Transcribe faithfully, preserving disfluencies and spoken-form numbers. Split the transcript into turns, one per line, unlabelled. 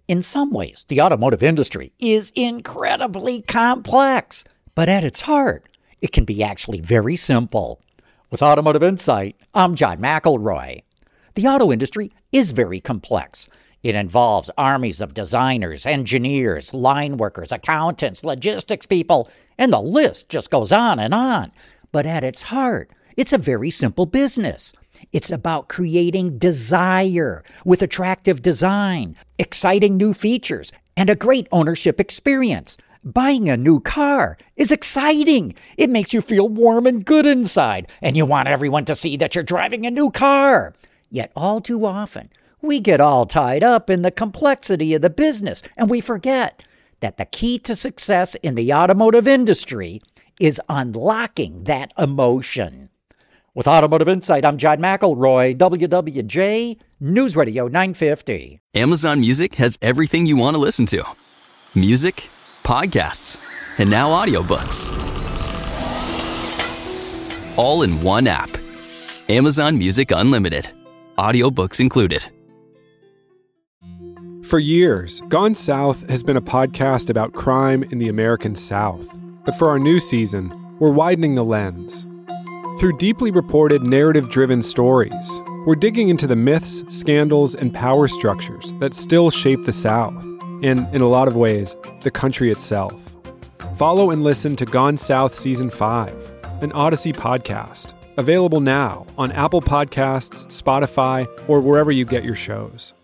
In some ways, the automotive industry is incredibly complex, but at its heart, it can be actually very simple. With Automotive Insight, I'm John McElroy. The auto industry is very complex. It involves armies of designers, engineers, line workers, accountants, logistics people, and the list just goes on and on. But at its heart, it's a very simple business. It's about creating desire with attractive design, exciting new features, and a great ownership experience. Buying a new car is exciting. It makes you feel warm and good inside, and you want everyone to see that you're driving a new car. Yet all too often, we get all tied up in the complexity of the business, and we forget that the key to success in the automotive industry is unlocking that emotion. With Automotive Insight, I'm John McElroy, W W J News Radio nine fifty.
Amazon Music has everything you want to listen to. Music, podcasts, and now audiobooks. All in one app. Amazon Music Unlimited. Audiobooks included.
For years, Gone South has been a podcast about crime in the American South. But for our new season, we're widening the lens. Through deeply reported, narrative-driven stories, we're digging into the myths, scandals, and power structures that still shape the South, and, in a lot of ways, the country itself. Follow and listen to Gone South Season five, an Odyssey podcast, available now on Apple Podcasts, Spotify, or wherever you get your shows.